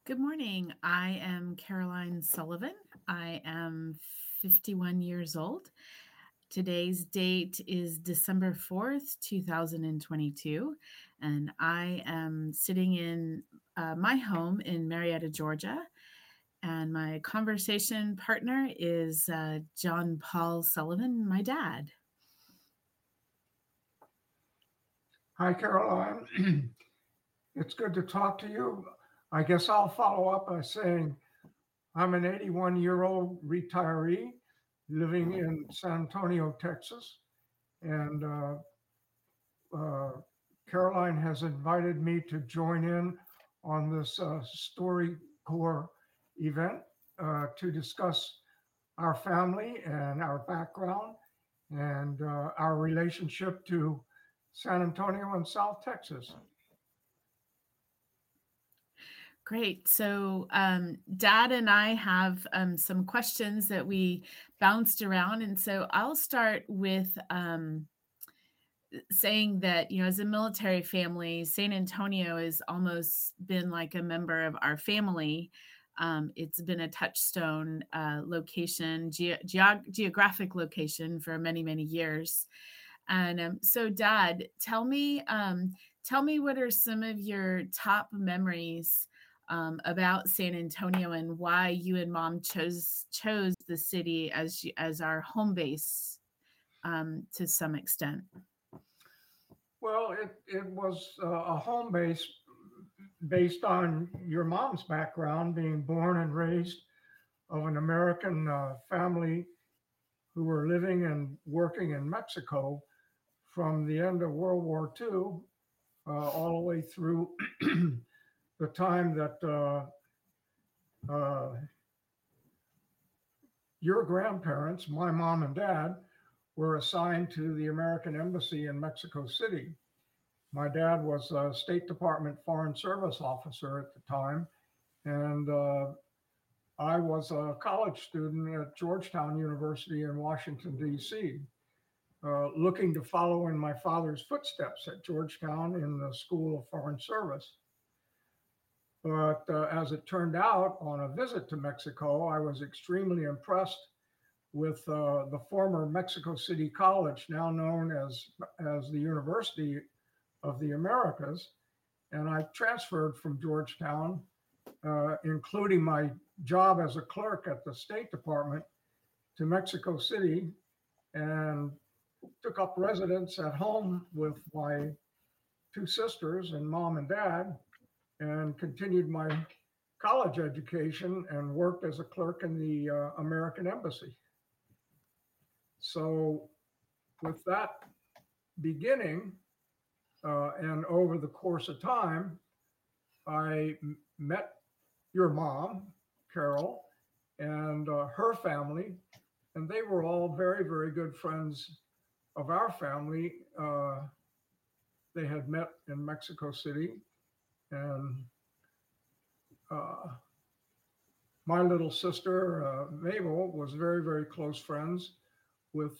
Good morning. I am Caroline Sullivan. I am 51 years old. Today's date is December 4th, 2022, and I am sitting in my home in Marietta, Georgia. And my conversation partner is John Paul Sullivan, my dad. Hi, Caroline. It's good to talk to you. I guess I'll follow up by saying I'm an 81-year-old retiree living in San Antonio, Texas. And uh, Caroline has invited me to join in on this StoryCorps event to discuss our family and our background and our relationship to San Antonio and South Texas. Great. So, Dad and I have some questions that we bounced around. And so I'll start with saying that, as a military family, San Antonio has almost been like a member of our family. It's been a touchstone location, geographic location for many, many years. And so, Dad, tell me what are some of your top memories about San Antonio and why you and Mom chose the city as our home base to some extent. Well, it was a home base based on your mom's background, being born and raised of an American family who were living and working in Mexico from the end of World War II all the way through the time that uh, your grandparents, my mom and dad, were assigned to the American Embassy in Mexico City. My dad was a State Department Foreign Service officer at the time, and I was a college student at Georgetown University in Washington, D.C., looking to follow in my father's footsteps at Georgetown in the School of Foreign Service. But as it turned out, on a visit to Mexico, I was extremely impressed with the former Mexico City College, now known as the University of the Americas. And I transferred from Georgetown, including my job as a clerk at the State Department, to Mexico City and took up residence at home with my two sisters and mom and dad and continued my college education and worked as a clerk in the American Embassy. So, with that beginning, and over the course of time, met your mom, Carol, and her family, and they were all very, very good friends of our family. They had met in Mexico City, and uh, my little sister, Mabel, was very, very close friends with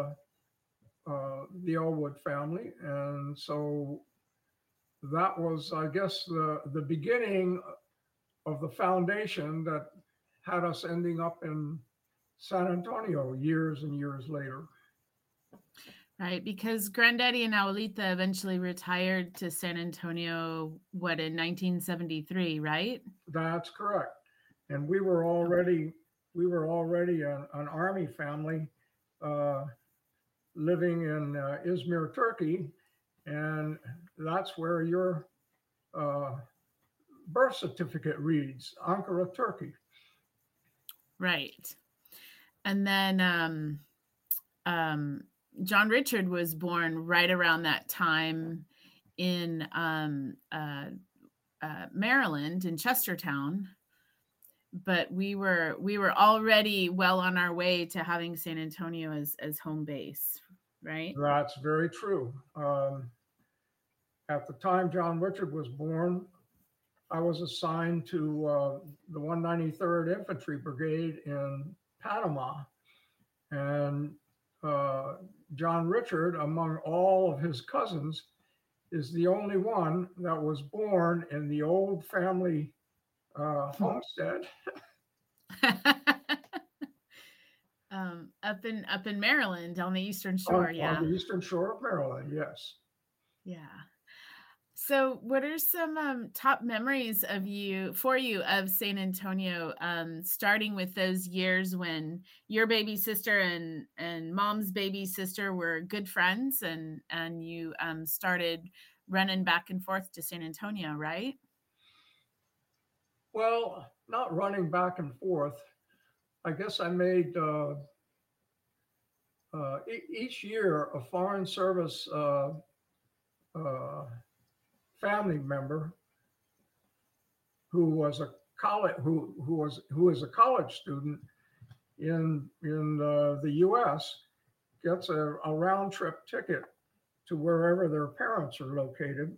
the Elwood family. And so that was, I guess, the beginning of the foundation that had us ending up in San Antonio years and years later. Right, because Granddaddy and Abuelita eventually retired to San Antonio, what, in 1973, right? That's correct. And Okay. we were already an army family uh, living in Izmir, Turkey, and that's where your uh, birth certificate reads, Ankara, Turkey. Right. And then um, John Richard was born right around that time in Maryland, in Chestertown. But we were already well on our way to having San Antonio as home base, right? That's very true. At the time John Richard was born, I was assigned to the 193rd Infantry Brigade in Panama. And uh, John Richard, among all of his cousins, is the only one that was born in the old family Homestead. Up in Maryland on the Eastern Shore. On Yeah. the eastern shore of Maryland, yes. Yeah. So, what are some top memories for you of San Antonio? Starting with those years when your baby sister and mom's baby sister were good friends, and you started running back and forth to San Antonio, right? Well, not running back and forth. I guess I made each year a foreign service uh, family member who was a college who is a college student in the U.S. gets a round trip ticket to wherever their parents are located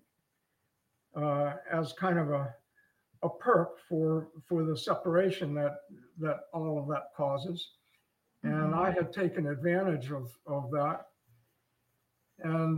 as kind of a perk for the separation that all of that causes. And Hmm. I had taken advantage of that. And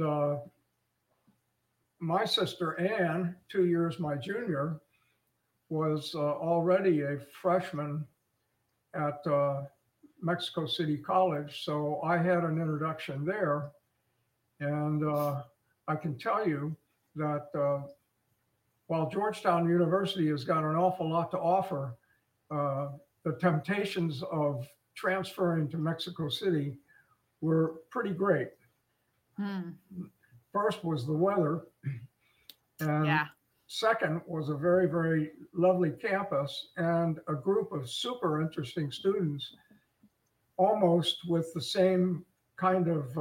my sister Ann, 2 years my junior, was already a freshman at Mexico City College. So I had an introduction there. And I can tell you that while Georgetown University has got an awful lot to offer, uh, the temptations of transferring to Mexico City were pretty great. Hmm. First was the weather, and Yeah. second was a very, very lovely campus and a group of super interesting students, almost with the same kind of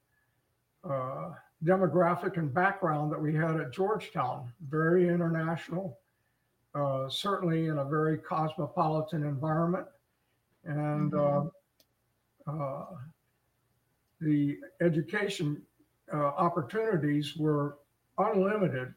demographic and background that we had at Georgetown. Very international, certainly in a very cosmopolitan environment. And Hmm. uh, the education opportunities were unlimited.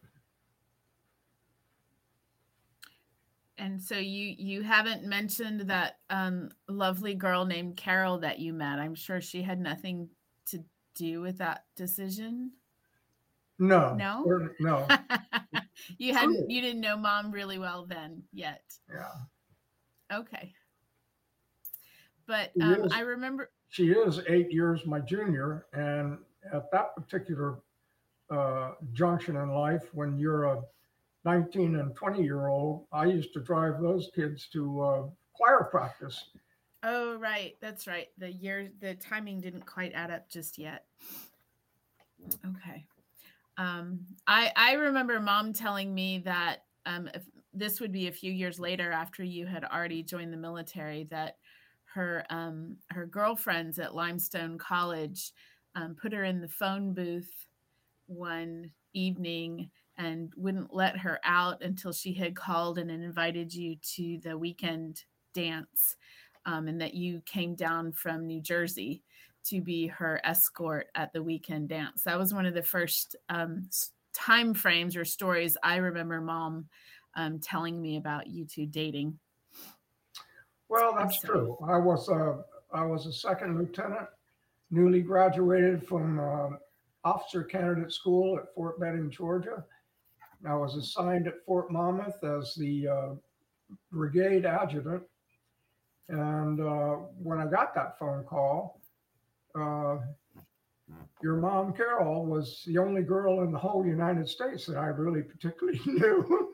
And so you haven't mentioned that lovely girl named Carol that you met. I'm sure she had nothing to do with that decision. No, No? no, true. You didn't know mom really well then yet. Yeah, Okay. But she I is. remember. She is 8 years my junior, and at that particular junction in life, when you're a 19 and 20-year old, I used to drive those kids to choir practice. Oh, right. That's right. The timing didn't quite add up just yet. Okay. I remember mom telling me that if this would be a few years later after you had already joined the military, that her girlfriends at Limestone College put her in the phone booth one evening and wouldn't let her out until she had called and invited you to the weekend dance, and that you came down from New Jersey to be her escort at the weekend dance. That was one of the first time frames or stories I remember mom telling me about you two dating. Well, that's So, true. I was a second lieutenant, newly graduated from officer candidate school at Fort Benning, Georgia. I was assigned at Fort Monmouth as the brigade adjutant. And when I got that phone call, uh, your mom, Carol, was the only girl in the whole United States that I really particularly knew.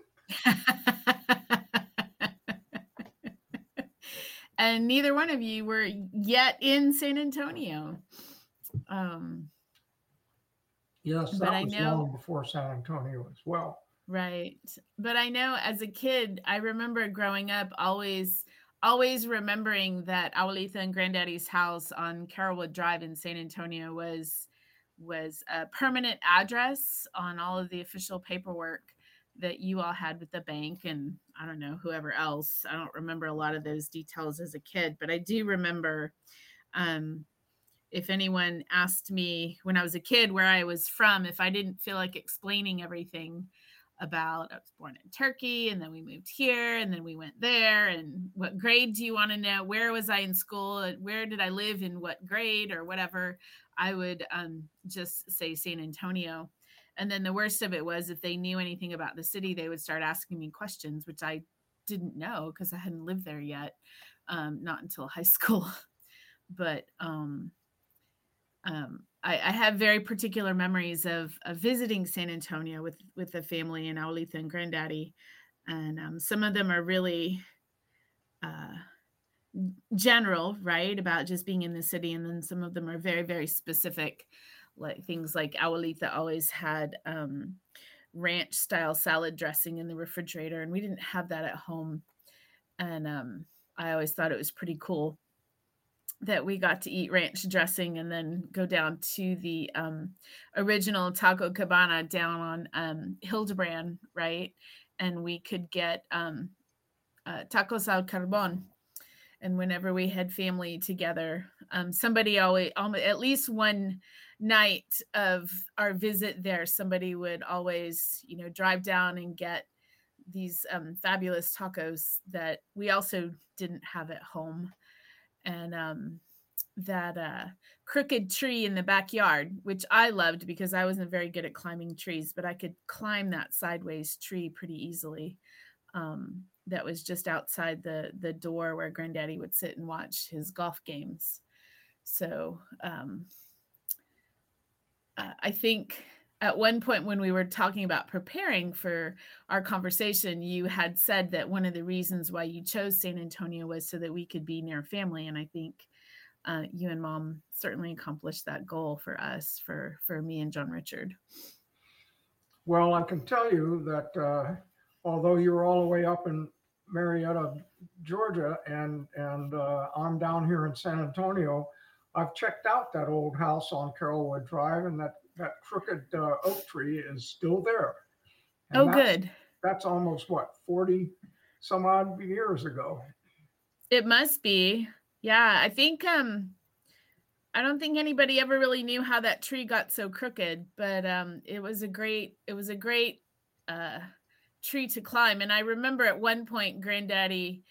and neither one of you were yet in San Antonio. Um, Yes, but that I was know, long before San Antonio as well. right. But I know as a kid, I remember growing up always remembering that Abuelita and Granddaddy's house on Carrollwood Drive in San Antonio was a permanent address on all of the official paperwork that you all had with the bank, and I don't know whoever else. I don't remember a lot of those details as a kid, but I do remember um if anyone asked me when I was a kid where I was from, if I didn't feel like explaining everything about I was born in Turkey and then we moved here and then we went there and what grade do you want to know? Where was I in school? Where did I live in what grade or whatever? I would just say San Antonio. And then the worst of it was if they knew anything about the city, they would start asking me questions, which I didn't know because I hadn't lived there yet, not until high school. But I have very particular memories of visiting San Antonio with the family and Abuelita and Granddaddy, and some of them are really uh, general, right, about just being in the city, and then some of them are very, very specific, like things like Abuelita always had ranch style salad dressing in the refrigerator, and we didn't have that at home. And I always thought it was pretty cool that we got to eat ranch dressing and then go down to the original Taco Cabana down on Hildebrand, right? And we could get tacos al carbon. And whenever we had family together, somebody always, at least one night of our visit there, somebody would always, drive down and get these fabulous tacos that we also didn't have at home. And that crooked tree in the backyard, which I loved because I wasn't very good at climbing trees, but I could climb that sideways tree pretty easily. That was just outside the door where Granddaddy would sit and watch his golf games. So I think at one point when we were talking about preparing for our conversation, you had said that one of the reasons why you chose San Antonio was so that we could be near family. And I think you and Mom certainly accomplished that goal for us, for me and John Richard. Well, I can tell you that although you're all the way up in Marietta, Georgia, and I'm down here in San Antonio, I've checked out that old house on Carrollwood Drive, and that crooked oak tree is still there. And good. That's almost what, 40 some odd years ago. It must be. Yeah, I think I don't think anybody ever really knew how that tree got so crooked, but it was a great tree to climb. And I remember at one point Granddaddy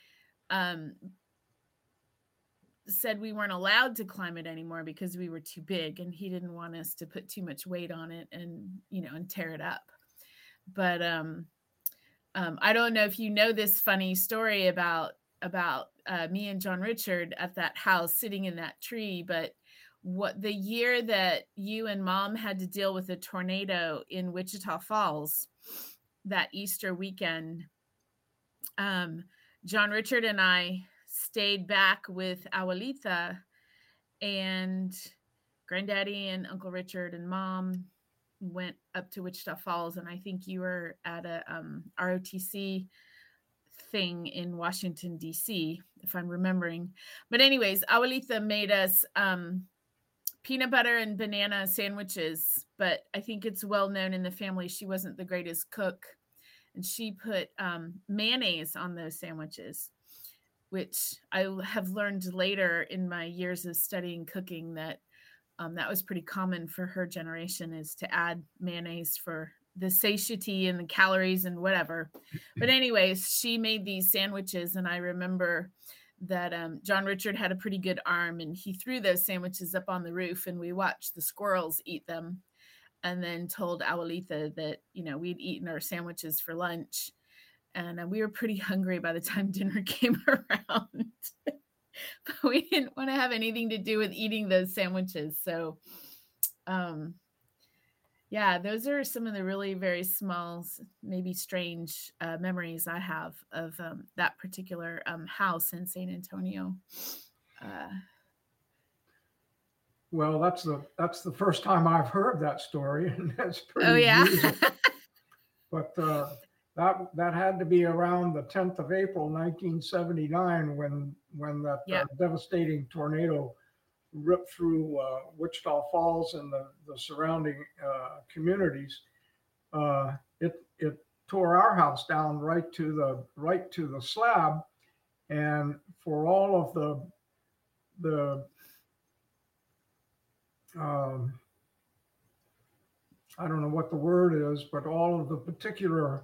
said we weren't allowed to climb it anymore because we were too big, and he didn't want us to put too much weight on it and tear it up. But I don't know if you know this funny story about me and John Richard at that house sitting in that tree, but what the year that you and Mom had to deal with a tornado in Wichita Falls that Easter weekend, John Richard and I stayed back with Abuelita, and Granddaddy and Uncle Richard and Mom went up to Wichita Falls, and I think you were at a ROTC thing in Washington, D.C., if I'm remembering. But anyways, Abuelita made us peanut butter and banana sandwiches, but I think it's well known in the family she wasn't the greatest cook, and she put mayonnaise on those sandwiches, which I have learned later in my years of studying cooking that that was pretty common for her generation, is to add mayonnaise for the satiety and the calories and whatever. But anyways, she made these sandwiches, and I remember that John Richard had a pretty good arm, and he threw those sandwiches up on the roof, and we watched the squirrels eat them, and then told Abuelita that we'd eaten our sandwiches for lunch, and we were pretty hungry by the time dinner came around. But we didn't want to have anything to do with eating those sandwiches. So yeah, those are some of the really very small, maybe strange memories I have of that particular house in San Antonio. Well, that's the first time I've heard that story, and that's pretty. Oh yeah. But that had to be around the 10th of April, 1979, when that devastating tornado ripped through Wichita Falls and the surrounding communities. It tore our house down right to the slab, and for all of the I don't know what the word is, but all of the particular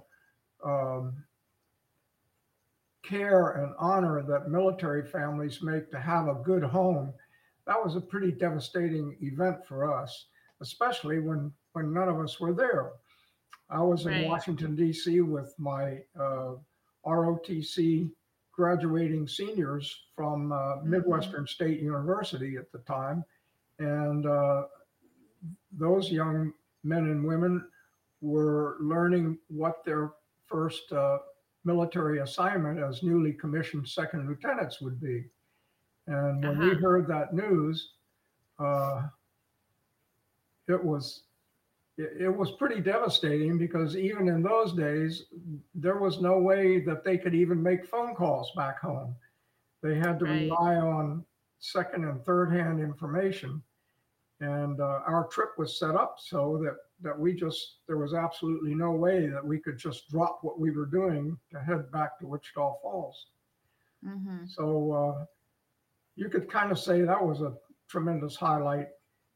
care and honor that military families make to have a good home, that was a pretty devastating event for us, especially when none of us were there. I was in Washington, D.C. with my ROTC graduating seniors from Mm-hmm. Midwestern State University at the time. And those young men and women were learning what their first military assignment as newly commissioned second lieutenants would be. And when we Uh-huh. heard that news, uh, it was it was pretty devastating because even in those days, there was no way that they could even make phone calls back home. They had to Right. rely on second and third hand information. And our trip was set up so that we just, there was absolutely no way that we could just drop what we were doing to head back to Wichita Falls. Mm-hmm. So you could kind of say that was a tremendous highlight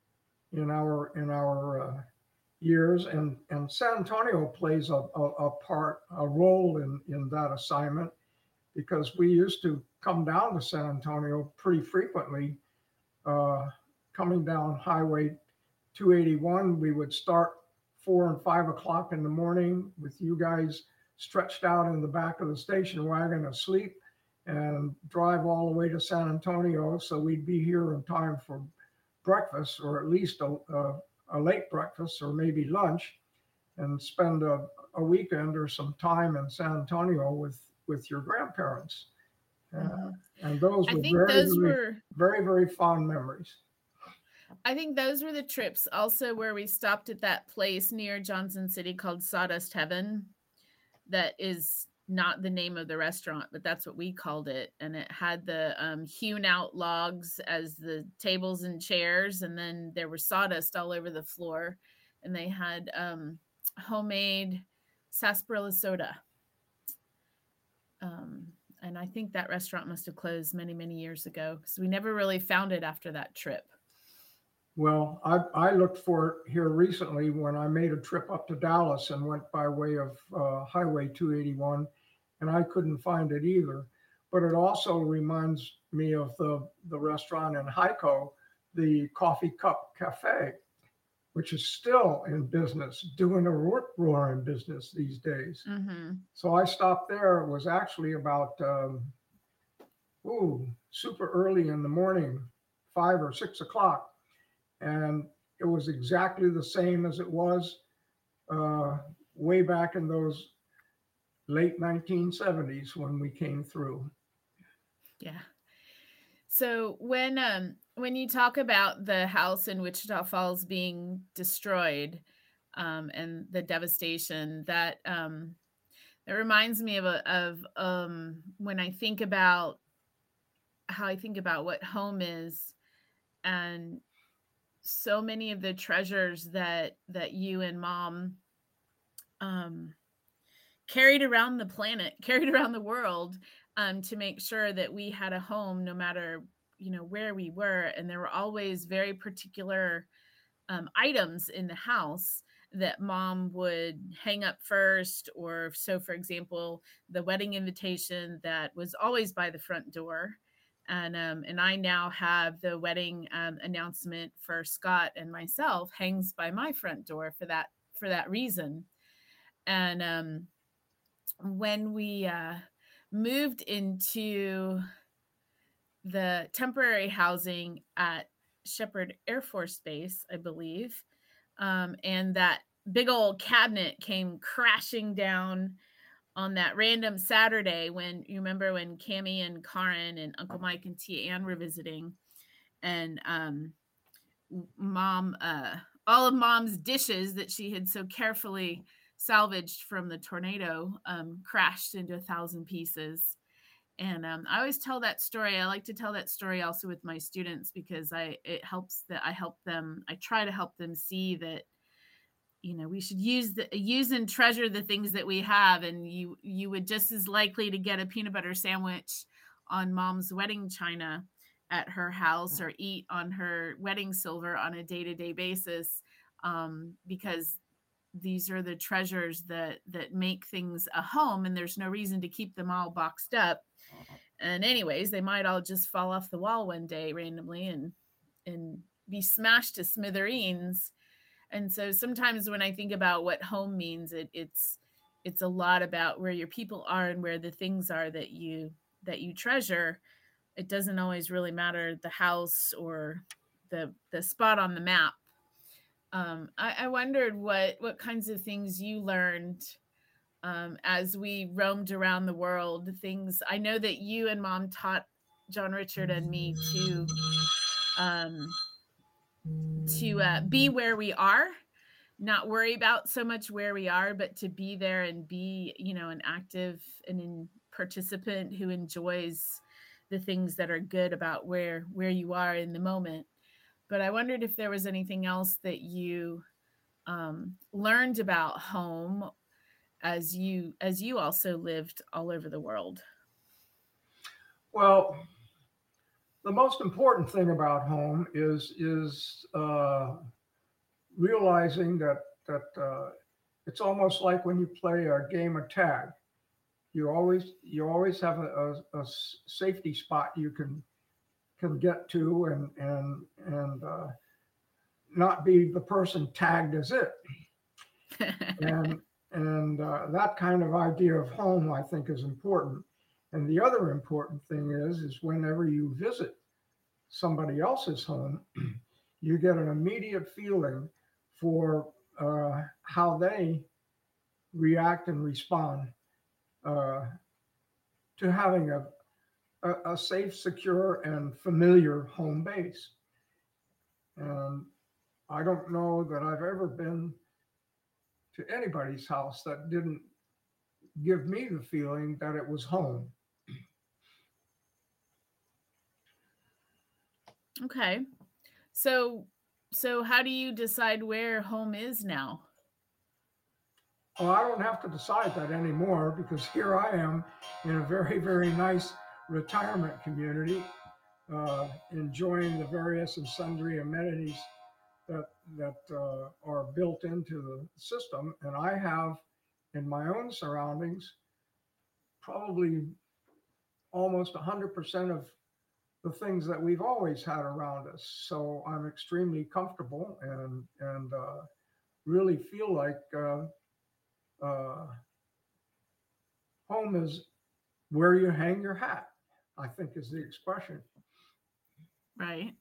in our years, and San Antonio plays a role in that assignment because we used to come down to San Antonio pretty frequently. Uh, Coming down Highway 281, we would start 4 and 5 o'clock in the morning with you guys stretched out in the back of the station wagon asleep, and drive all the way to San Antonio so we'd be here in time for breakfast, or at least a late breakfast or maybe lunch, and spend a weekend or some time in San Antonio with your grandparents. Uh, Mm-hmm. and those I were think very, those very, were very, very fond memories. I think those were the trips also where we stopped at that place near Johnson City called Sawdust Heaven. That is not the name of the restaurant, but that's what we called it. And it had the hewn out logs as the tables and chairs, and then there was sawdust all over the floor. And they had homemade sarsaparilla soda. Um, and I think that restaurant must have closed many, many years ago because we never really found it after that trip. Well, I looked for it here recently when I made a trip up to Dallas and went by way of Highway 281, and I couldn't find it either. But it also reminds me of the restaurant in Hyco, the Coffee Cup Cafe, which is still in business, doing a roaring business these days. Mm-hmm. So I stopped there. It was actually about super early in the morning, 5 or 6 o'clock, and it was exactly the same as it was uh, way back in those late 1970s when we came through. Yeah. So when you talk about the house in Wichita Falls being destroyed, and the devastation that it reminds me of when I think about how I think about what home is, and so many of the treasures that you and mom um carried around the planet, carried around the world, to make sure that we had a home no matter where we were, and there were always very particular items in the house that mom would hang up first. Or so, for example, the wedding invitation that was always by the front door. And I now have the wedding announcement for Scott and myself hangs by my front door for that reason. And when we moved into the temporary housing at Shepherd Air Force Base, I believe, and that big old cabinet came crashing down on that random Saturday when you remember when Cammie and Karin and Uncle Mike and Tia Ann were visiting, and mom, all of mom's dishes that she had so carefully salvaged from the tornado crashed into 1,000 pieces. And I always tell that story. I like to tell that story also with my students because I help them. I try to help them see that we should use and treasure the things that we have. And you would just as likely to get a peanut butter sandwich on mom's wedding china at her house or eat on her wedding silver on a day-to-day basis, because these are the treasures that make things a home, and there's no reason to keep them all boxed up. And anyways, they might all just fall off the wall one day randomly and be smashed to smithereens. And so sometimes when I think about what home means, it's a lot about where your people are and where the things are that you treasure. It doesn't always really matter the house or the spot on the map. I wondered what kinds of things you learned as we roamed around the world. Things I know that you and Mom taught John Richard and me um, to be where we are, not worry about so much where we are, but to be there and be, an active and in participant who enjoys the things that are good about where you are in the moment. But I wondered if there was anything else that you learned about home as you also lived all over the world. Well, the most important thing about home is realizing that it's almost like when you play a game of tag. You always have a safety spot you can get to and not be the person tagged as it. And that kind of idea of home, I think, is important. And the other important thing is whenever you visit somebody else's home, you get an immediate feeling for how they react and respond uh, to having a safe, secure, and familiar home base. And I don't know that I've ever been to anybody's house that didn't give me the feeling that it was home. Okay. So so how do you decide where home is now? Well, I don't have to decide that anymore because here I am in a very, very nice retirement community, enjoying the various and sundry amenities that that are built into the system. And I have, in my own surroundings, probably almost 100% of the things that we've always had around us. So I'm extremely comfortable and really feel like uh, home is where you hang your hat, I think is the expression. Right.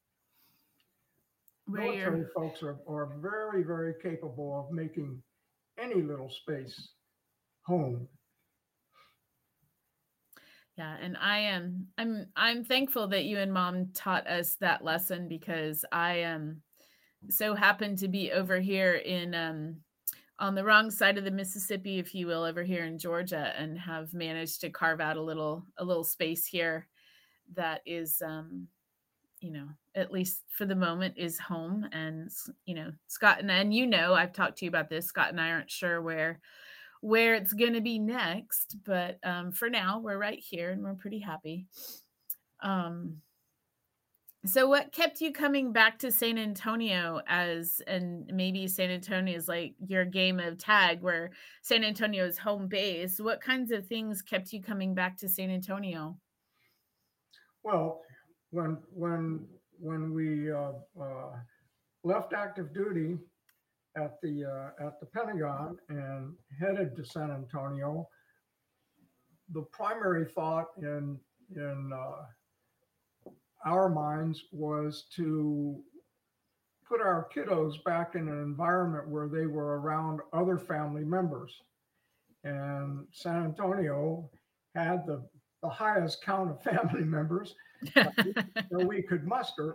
Where you're Military folks are very, very capable of making any little space home. Yeah, and I'm thankful that you and Mom taught us that lesson because I am so happen to be over here in on the wrong side of the Mississippi, if you will, over here in Georgia, and have managed to carve out a little space here that is at least for the moment is home. And Scott and I've talked to you about this. Scott and I aren't sure where it's going to be next, but for now we're right here and we're pretty happy. um so what kept you coming back to San Antonio, as and maybe San Antonio is like your game of tag where San Antonio is home base? What kinds of things kept you coming back to San Antonio? Well, when we left active duty at the Pentagon and headed to San Antonio, the primary thought in our minds was to put our kiddos back in an environment where they were around other family members. And San Antonio had the highest count of family members that we could muster,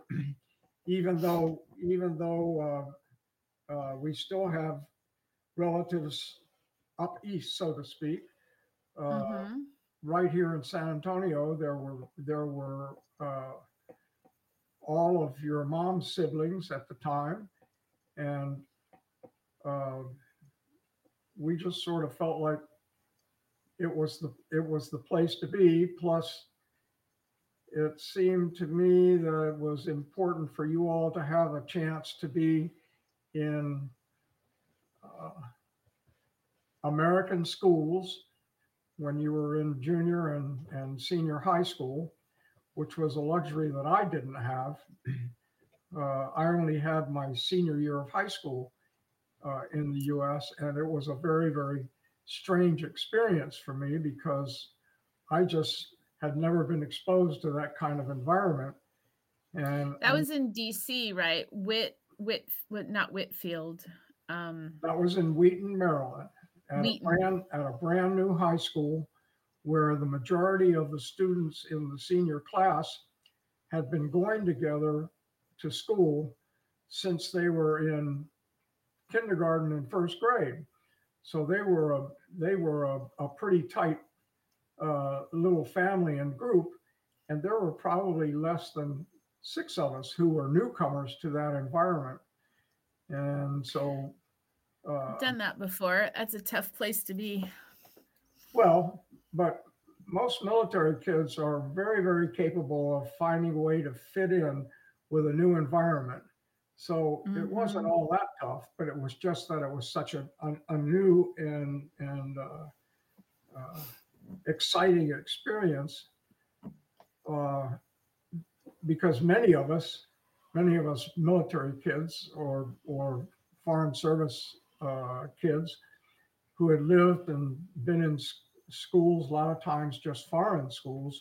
even though we still have relatives up east, so to speak. Uh, Mhm. right here in San Antonio, there were all of your mom's siblings at the time, and uh, we just sort of felt like it was the place to be. Plus, it seemed to me that it was important for you all to have a chance to be in uh, American schools when you were in junior and senior high school, which was a luxury that I didn't have. I only had my senior year of high school in the US, and it was a very, very strange experience for me because I just had never been exposed to that kind of environment. And That was in DC, right? Not Whitfield. that was in Wheaton, Maryland, at Wheaton. a brand new high school where the majority of the students in the senior class had been going together to school since they were in kindergarten and first grade. So they were a pretty tight little family and group, and there were probably less than 6 of us who were newcomers to that environment. And so, Done that before. That's a tough place to be. well, but most military kids are very, very capable of finding a way to fit in with a new environment. So it wasn't all that tough, but it was just that it was such a new and exciting experience because many of us military kids or foreign service kids who had lived and been in schools, a lot of times just foreign schools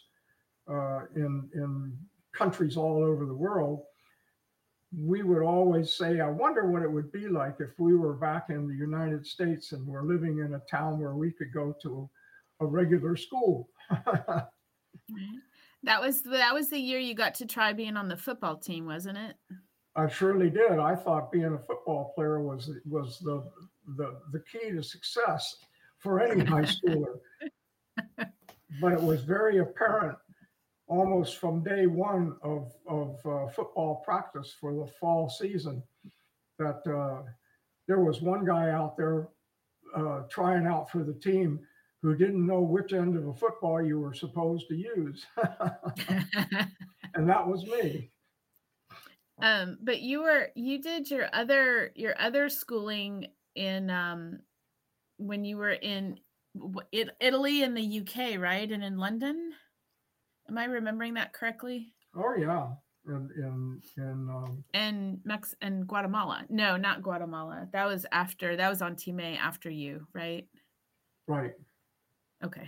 in countries all over the world, we would always say, I wonder what it would be like if we were back in the United States and we're living in a town where we could go to a regular school. That was the year you got to try being on the football team, wasn't it? I surely did. I thought being a football player was the key to success for any high schooler. But it was very apparent almost from day one of football practice for the fall season that there was one guy out there trying out for the team who didn't know which end of a football you were supposed to use. And that was me. But you did your other schooling in when you were in Italy and the UK, right? And in London? Am I remembering that correctly? Oh yeah. And Guatemala. No, not Guatemala. That was on Team A after you, right? Right. Okay.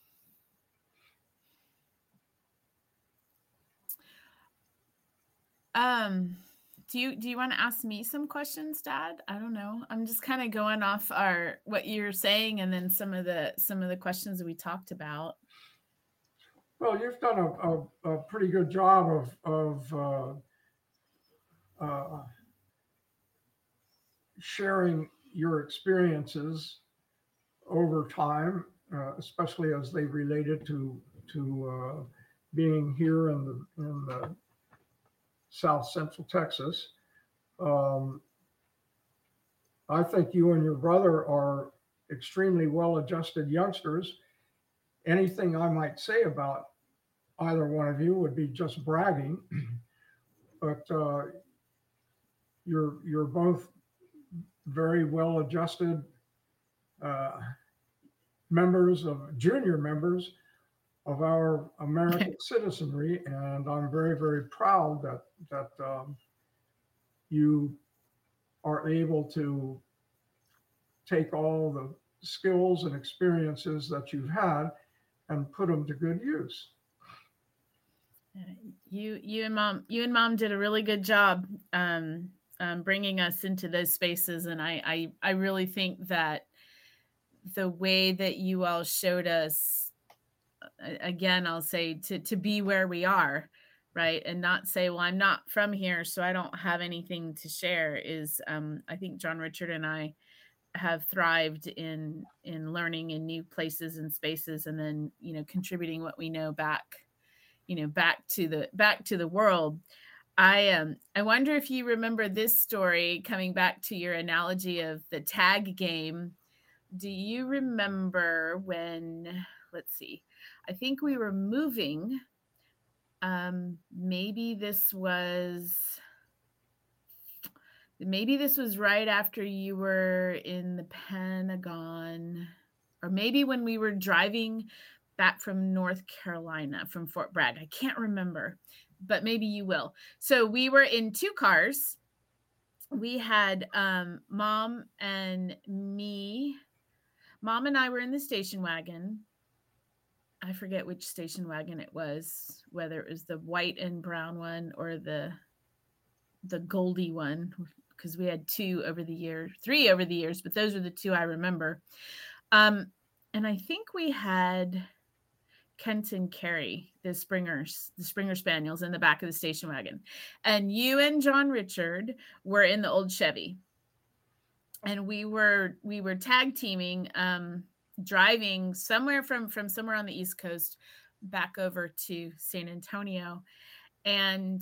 Do you want to ask me some questions, Dad? I don't know. I'm just kind of going off what you're saying and then some of the questions we talked about. Well, you've done a pretty good job of sharing your experiences over time, especially as they related to being here in the South Central Texas. I think you and your brother are extremely well-adjusted youngsters. Anything I might say about either one of you would be just bragging, but you're both very well-adjusted junior members of our American citizenry, and I'm very, very proud that you are able to take all the skills and experiences that you've had and put them to good use. You and mom did a really good job bringing us into those spaces, and I really think that the way that you all showed us, again, I'll say to be where we are, right, and not say, well, I'm not from here, so I don't have anything to share, is I think John Richard and I have thrived in learning in new places and spaces, and then contributing what we know back to the world. I wonder if you remember this story, coming back to your analogy of the tag game. Do you remember when, let's see, I think we were moving, maybe this was right after you were in the Pentagon, or maybe when we were driving back from North Carolina, from Fort Bragg. I can't remember, but maybe you will. So we were in two cars. We had Mom and me. Mom and I were in the station wagon. I forget which station wagon it was, whether it was the white and brown one or the Goldie one, because we had two over the year, three over the years, but those are the two I remember. Um, and I think we had Kent and Carrie, the Springer Spaniels, in the back of the station wagon, and you and John Richard were in the old Chevy, and we were tag teaming, driving somewhere from somewhere on the East Coast back over to San Antonio, and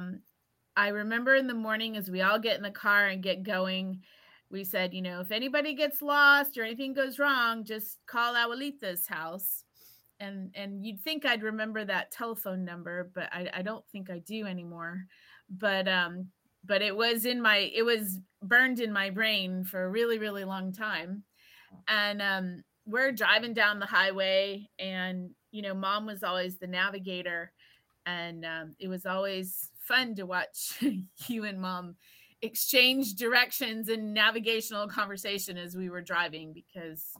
I remember in the morning as we all get in the car and get going, we said, if anybody gets lost or anything goes wrong, just call Abuelita's house. And you'd think I'd remember that telephone number, but I don't think I do anymore. But it was burned in my brain for a really, really long time. And we're driving down the highway, and Mom was always the navigator, and it was always fun to watch you and Mom exchange directions and navigational conversation as we were driving, because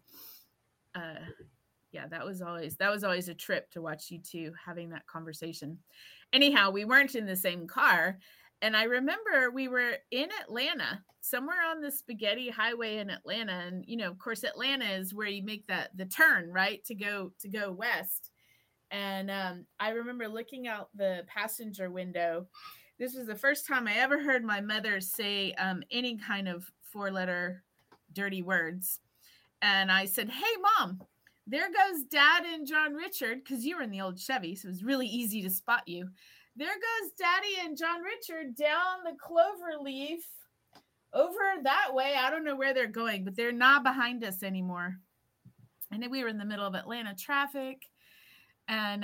yeah, that was always a trip to watch you two having that conversation. Anyhow, we weren't in the same car, and I remember we were in Atlanta, somewhere on the Spaghetti Highway in Atlanta, and of course Atlanta is where you make the turn, right, to go west. And I remember looking out the passenger window. This was the first time I ever heard my mother say any kind of 4-letter dirty words. And I said, "Hey, Mom, there goes Dad and John Richard," because you were in the old Chevy, so it was really easy to spot you. "There goes Daddy and John Richard down the clover leaf over that way. I don't know where they're going, but they're not behind us anymore." And then we were in the middle of Atlanta traffic. And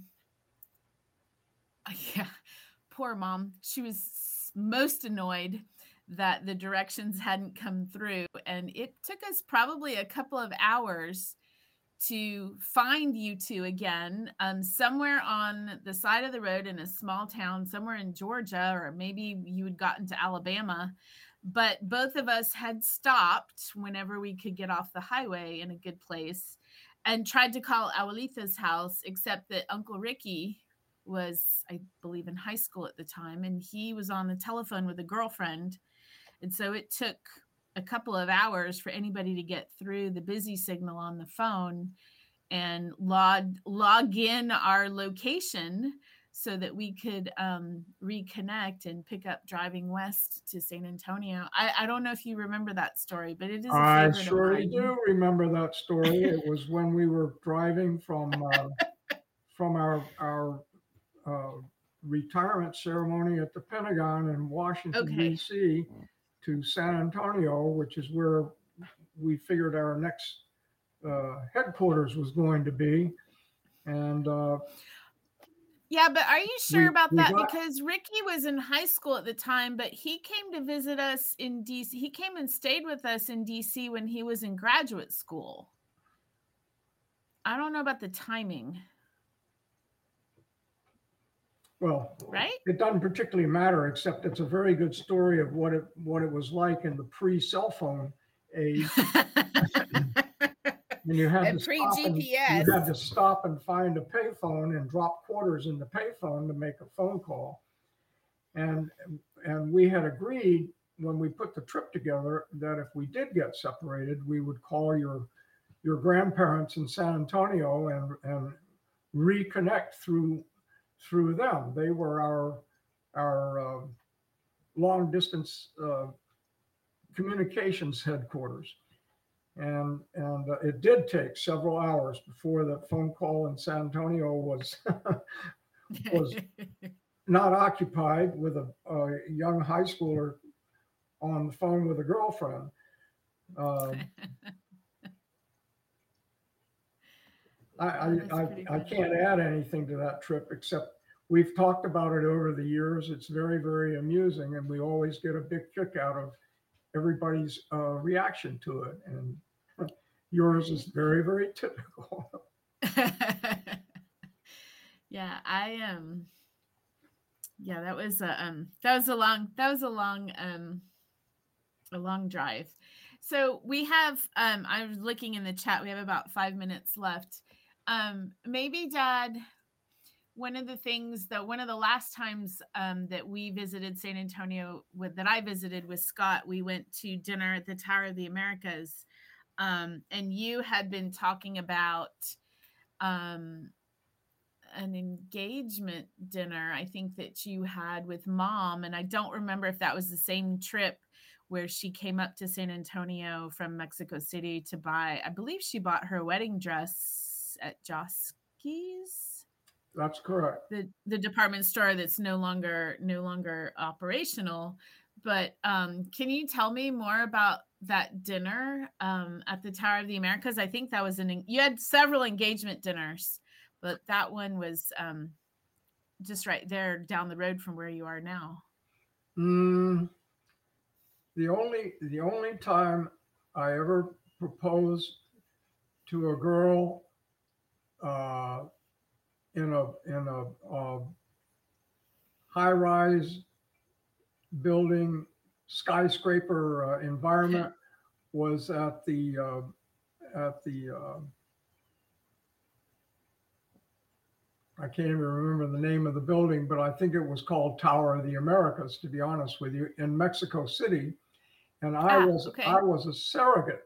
yeah, poor Mom. She was most annoyed that the directions hadn't come through. And it took us probably a couple of hours to find you two again, somewhere on the side of the road in a small town, somewhere in Georgia, or maybe you had gotten to Alabama. But both of us had stopped whenever we could get off the highway in a good place and tried to call Abuelita's house, except that Uncle Ricky was, I believe, in high school at the time, and he was on the telephone with a girlfriend. And so it took a couple of hours for anybody to get through the busy signal on the phone and log in our location so that we could reconnect and pick up driving west to San Antonio. I don't know if you remember that story, but it is a I favorite of surely mine. do remember that story. It was when we were driving from our retirement ceremony at the Pentagon in Washington, Okay. D.C. to San Antonio, which is where we figured our next headquarters was going to be. And Yeah, but are you sure about we that? got, Because Ricky was in high school at the time, but he came to visit us in DC. He came and stayed with us in DC when he was in graduate school. I don't know about the timing. well, Right? it doesn't particularly matter, except it's a very good story of what it was like in the pre-cell phone age. And you had to pre-GPS. stop and find a payphone and drop quarters in the payphone to make a phone call. And we had agreed when we put the trip together that if we did get separated, we would call your grandparents in San Antonio and reconnect through them. They were our long distance communications headquarters. And it did take several hours before the phone call in San Antonio was not occupied with a young high schooler on the phone with a girlfriend. I can't add anything to that trip except we've talked about it over the years. It's very, very amusing, and we always get a big kick out of everybody's reaction to it. And yours is very, very typical. Yeah, yeah, that was a long drive. So we have, I was looking in the chat, we have about 5 minutes left. Maybe Dad, one of the last times that we visited San Antonio, that I visited with Scott, we went to dinner at the Tower of the Americas. And you had been talking about an engagement dinner, I think, that you had with Mom. And I don't remember if that was the same trip where she came up to San Antonio from Mexico City to buy, I believe she bought her wedding dress at Joski's. That's correct. The department store that's no longer operational. But can you tell me more about that dinner at the Tower of the Americas? I think that was you had several engagement dinners, but that one was just right there down the road from where you are now. The only time I ever proposed to a girl in a high-rise building skyscraper environment was at the I can't even remember the name of the building, but I think it was called Tower of the Americas, to be honest with you, in Mexico City. And I was a surrogate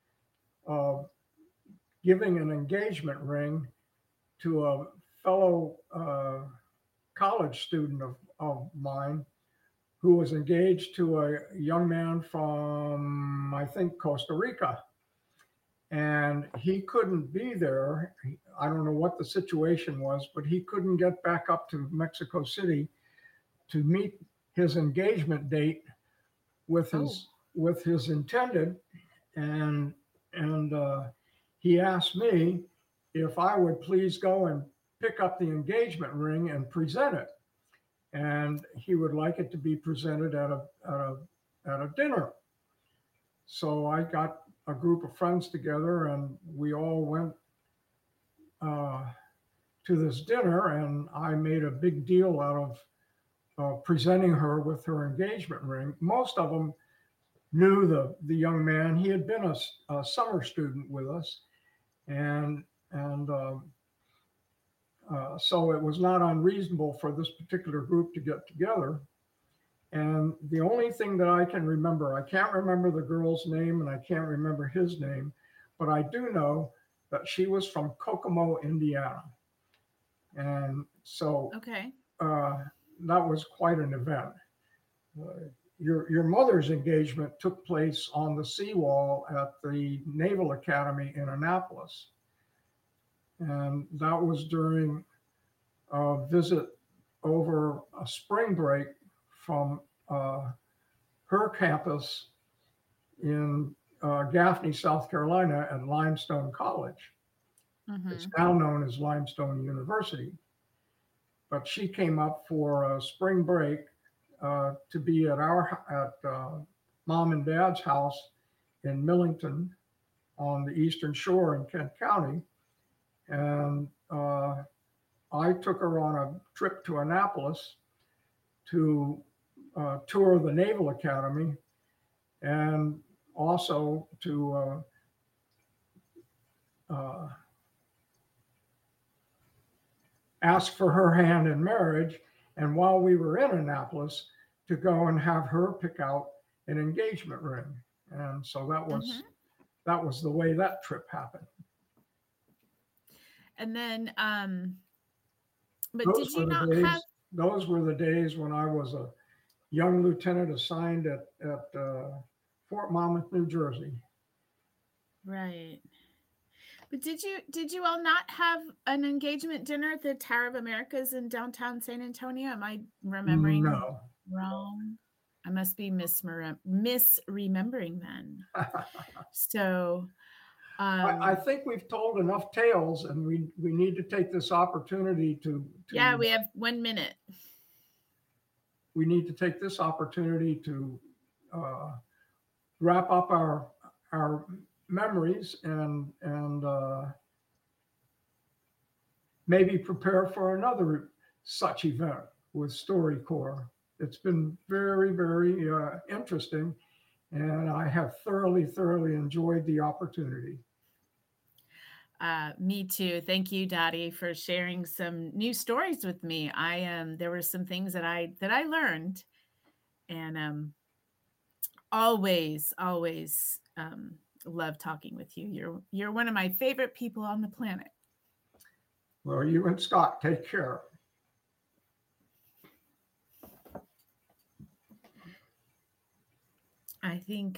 giving an engagement ring to a fellow college student of mine who was engaged to a young man from, I think, Costa Rica. And he couldn't be there. I don't know what the situation was, but he couldn't get back up to Mexico City to meet his engagement date with his intended. And he asked me if I would please go and pick up the engagement ring and present it. And he would like it to be presented at a dinner. So I got a group of friends together, and we all went to this dinner, and I made a big deal out of presenting her with her engagement ring. Most of them knew the young man. He had been a summer student with us, and so it was not unreasonable for this particular group to get together. And the only thing that I can remember, I can't remember the girl's name and I can't remember his name, but I do know that she was from Kokomo, Indiana. And so that was quite an event. Your mother's engagement took place on the seawall at the Naval Academy in Annapolis. And that was during a visit over a spring break from her campus in Gaffney, South Carolina at Limestone College. Mm-hmm. It's now known as Limestone University. But she came up for a spring break to be at Mom and Dad's house in Millington on the Eastern Shore in Kent County. And I took her on a trip to Annapolis to tour the Naval Academy and also to ask for her hand in marriage. And while we were in Annapolis, to go and have her pick out an engagement ring. And so that was the way that trip happened. And then, but those were the days when I was a young lieutenant assigned at Fort Monmouth, New Jersey. Right. But did you all not have an engagement dinner at the Tower of Americas in downtown San Antonio? Am I remembering wrong? I must be misremembering then. So I think we've told enough tales, and we need to take this opportunity to yeah, we have 1 minute. We need to take this opportunity to wrap up our memories and maybe prepare for another such event with StoryCorps. It's been very, very interesting. and I have thoroughly, thoroughly enjoyed the opportunity. Me too. Thank you, Dottie, for sharing some new stories with me. There were some things that I learned, and always love talking with you. You're one of my favorite people on the planet. Well, you and Scott take care. I think